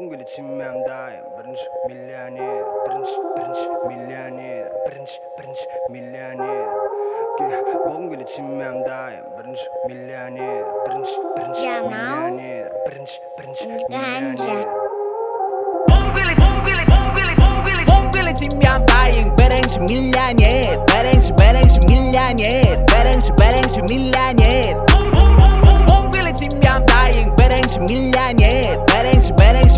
Bongoli çimmemdayım birinci milyoner birinci milyoner birinci milyoner Bongoli çimmemdayım birinci milyoner birinci milyoner birinci milyoner Bongoli çimmemdayım birinci milyoner birinci milyoner birinci milyoner Bongoli çimmemdayım birinci milyoner birinci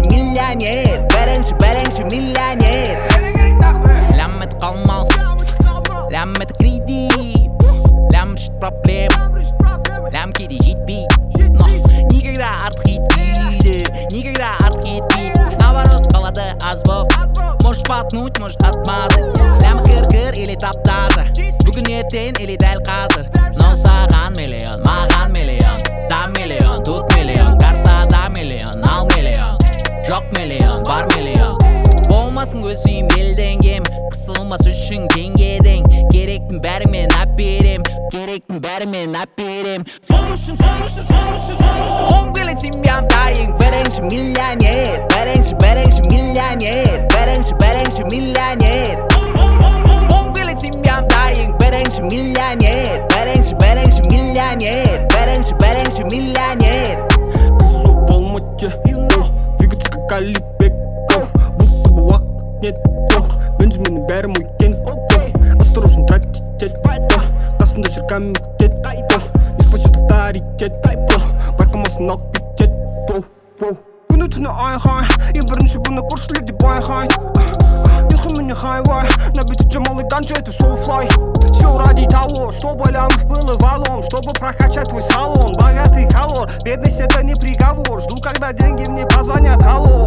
milyoner لما تقمص لما تكريدي لما مش بروبليم لما كده جيت بي Nigga da artık gitti Nigga da artık gitti Наоборот қалады аз боп Может потнуть, может отмазать Ләмі кір или таптаза Бүгін ертең или дәл қазір Но саған миллион, маған миллион Там миллион, тут миллион Картада миллион, ал миллион Жоқ миллион, бар миллион Болмасын көзім елден кем Қысылмас үшін теңгеден Керектің бәрі мен әперем Керектің бәрі мен әперем Сол үшін Bongoli çimmemdayım birinci milyoner birinci milyoner birinci milyoner Bongoli çimmemdayım birinci milyoner birinci milyoner birinci milyoner Кызу болмайды Двигаться как Алибек Будто бы уақыт нет Бензиннің бәрі мойкен Осторожно тратить Қасында жүр комитет Не спасет авторитет Байқамасын алып кетет Күні түні айқай Ең бірінші бұны көршілер де байқайды Нехай хайвай На бите Джамал и Ганджа это соулфлай Все ради того, чтобы лямов было валом Чтобы прокачать твой салон Богатый халор, бедность это не приговор Жду, когда деньги мне позвонят Алло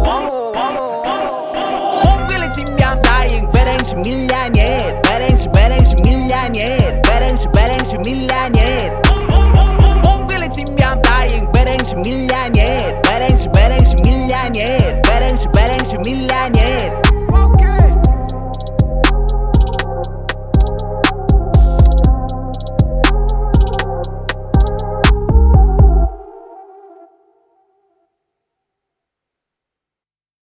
Bongoli çimmemdayım birinci milyoner birinci milyoner birinci milyoner Bongoli çimmemdayım birinci milyoner birinci milyoner birinci milyoner